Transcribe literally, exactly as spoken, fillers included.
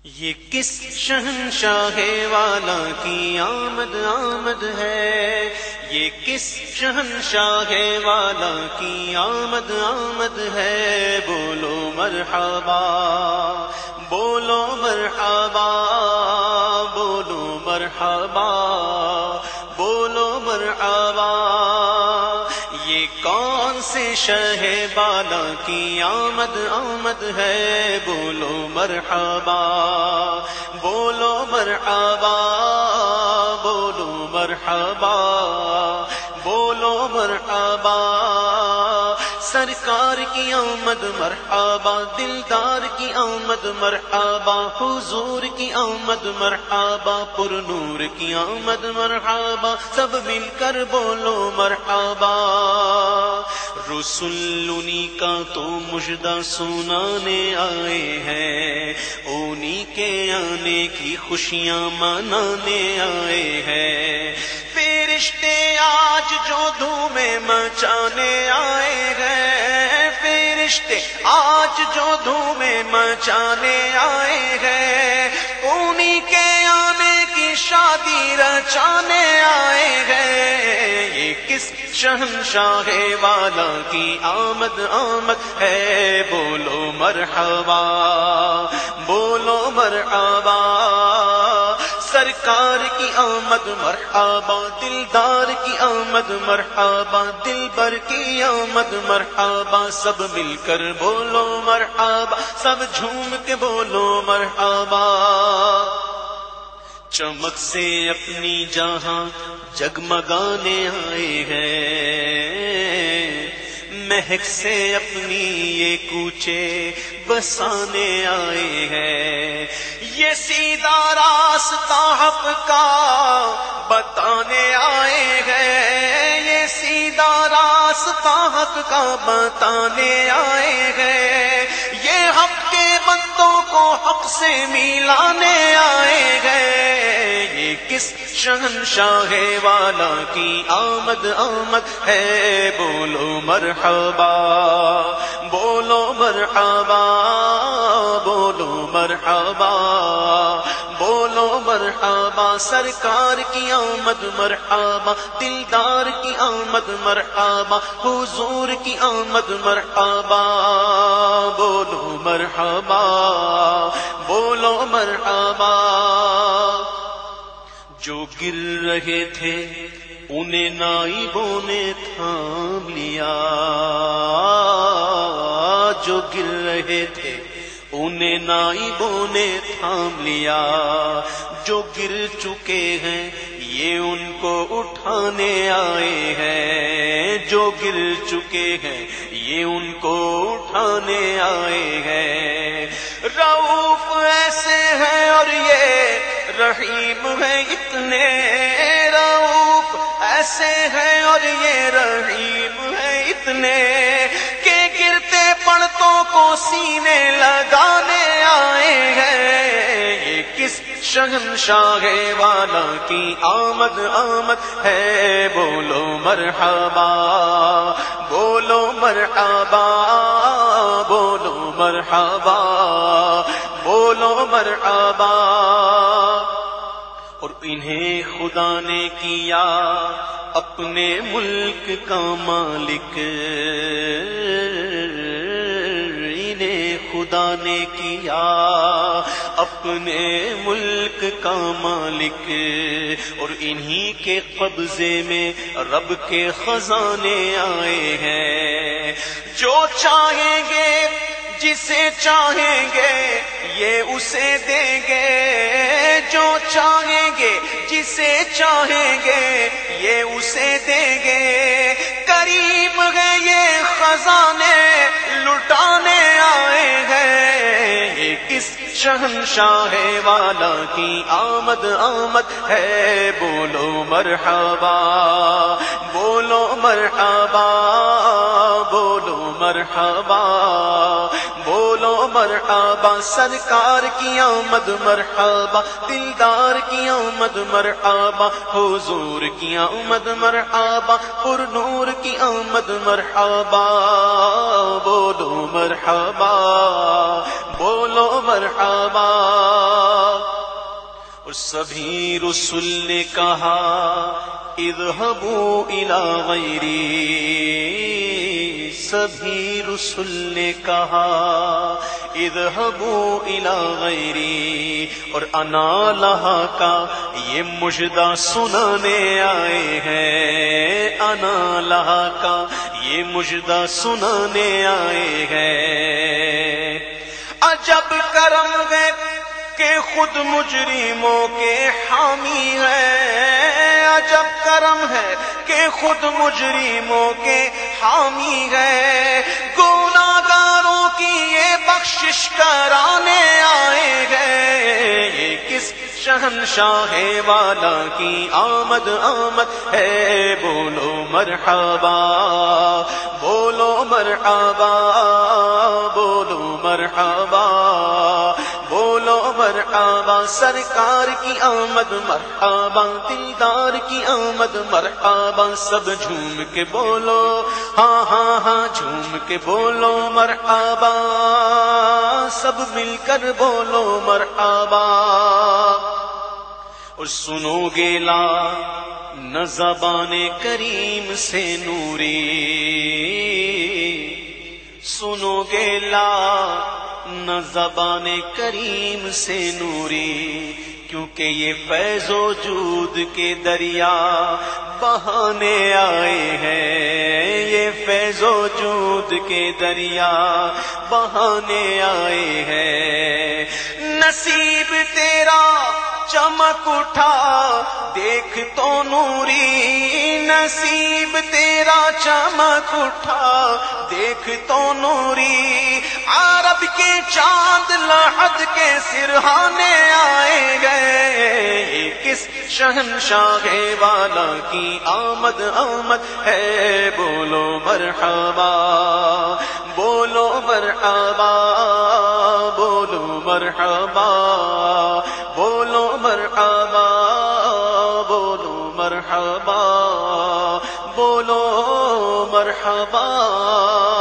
یہ کس شہنشاہ والا کی آمد آمد ہے، یہ کس شہنشاہ والا کی آمد آمد ہے، بولو مرحبا بولو مرحبا بولو مرحبا بولو مرحبا۔ یہ کون سے شہ بالا کی آمد آمد ہے، بولو مرحبا بولو مرحبا بولو مرحبا بولو مرحبا۔ سرکار کی آمد مرحبا، دلدار کی آمد مرحبا، حضور کی آمد مرحبا، پر نور کی آمد مرحبا، سب مل کر بولو مرحبا۔ رسول انہی کا تو مژدہ سنانے آئے ہیں، انہی کے آنے کی خوشیاں منانے آئے ہیں۔ فرشتے آج جو دھومیں مچانے آئے ہیں، فرشتے آج جو دھومیں مچانے آئے ہیں، انہی کے آنے کی شادی رچانے آئے ہیں۔ یہ کس شہنشاہ والا کی آمد آمد ہے، بولو مرحبا بولو مرحبا۔ سرکار کی آمد مرحبا، دلدار کی آمد مرحبا، دلبر کی آمد مرحبا، سب مل کر بولو مرحبا، سب جھوم کے بولو مرحبا۔ چمک سے اپنی جہاں جگمگانے آئے ہیں، مہک سے اپنی یہ کوچے بسانے آئے ہیں۔ یہ سیدھا راستہ حق کا بتانے آئے ہیں، یہ سیدھا راستہ حق کا بتانے آئے ہیں۔ یہ حق کے بندوں کو حق سے ملانے آئے ہیں۔ یہ کس شہنشاہ والا کی آمد آمد ہے، بولو مرحبا بولو مرحبا بولو مرحبا بولو مرحبا۔ سرکار کی آمد مرحبا، دلدار کی آمد مرحبا، حضور کی آمد مرحبا، بولو مرحبا بولو مرحبا۔ جو گر رہے تھے انہیں نائبوں نے تھام لیا، جو گر رہے تھے انہیں نائبوں نے تھام لیا، جو گر چکے ہیں یہ ان کو اٹھانے آئے ہیں، جو گر چکے ہیں یہ ان کو اٹھانے آئے ہیں۔ رؤوف ایسے ہیں اور یہ رحیم ہے اتنے، رؤوف ایسے ہیں اور یہ رحیم ہے اتنے، کہ گرتے پڑتوں کو سینے لگانے آئے ہیں۔ یہ کس شہنشاہ والا کی آمد آمد ہے، بولو مرحبا بولو مرحبا بولو مرحبا بولو مرحبا۔ اور انہیں خدا نے کیا اپنے ملک کا مالک، انہیں خدا نے کیا اپنے ملک کا مالک، اور انہی کے قبضے میں رب کے خزانے آئے ہیں۔ جو چاہیں گے جسے چاہیں گے یہ اسے دیں گے، جو چاہیں گے جسے چاہیں گے یہ اسے دیں گے۔ کریم ہے یہ خزانے لٹانے آئے ہیں۔ یہ کس شہنشاہ والا کی آمد آمد ہے، بولو مرحبا بولو مرحبا بولو مرحبا بولو مرحبا۔ سرکار کی آمد مرحبا، دلدار کی آمد مرحبا، حضور کی آمد مرحبا، پر نور کی آمد مرحبا، بولو مرحبا بولو مرحبا۔ اور سبھی رسول نے کہا اذهبوا الی غیری، سبھی رسول نے کہا اذهبوا الی غیری، اور انا لہا کا یہ مژدہ سنانے آئے ہیں، انا لہا کا یہ مژدہ سنانے آئے ہیں۔ عجب کرم ہے کہ خود مجرموں کے حامی ہے، عجب کرم ہے کہ خود مجرموں کے حامی ہے، گناہگاروں کی یہ بخشش کرانے آئے گئے، یہ کس شہنشاہ والا کی آمد آمد ہے، بولو مرحبا بولو مرحبا بولو مرحبا بولو مرحبا، سرکار کی آمد مرحبا، دلدار کی آمد مرحبا، سب جھوم کے بولو ہاں ہاں ہاں جھوم کے بولو مرحبا، سب مل کر بولو مرحبا۔ اور سنو گے لا نہ زبان کریم سے نوری، سنو گے لا نہ زبان کریم سے نوری، کیونکہ یہ فیض و جود کے دریا بہانے آئے ہیں، یہ فیض و جود کے دریا بہانے آئے ہیں۔ نصیب تیرا چمک اٹھا دیکھ تو نوری، نصیب تیرا چمک اٹھا دیکھ تو نوری، عرب کے چاند لحد کے سرہانے آئے گئے، کس شہنشاہ والا کی آمد آمد ہے، بولو مرحبا بولو مرحبا بولو مرحبا بولو مرحبا بولو مرحبا بولو مرحبا۔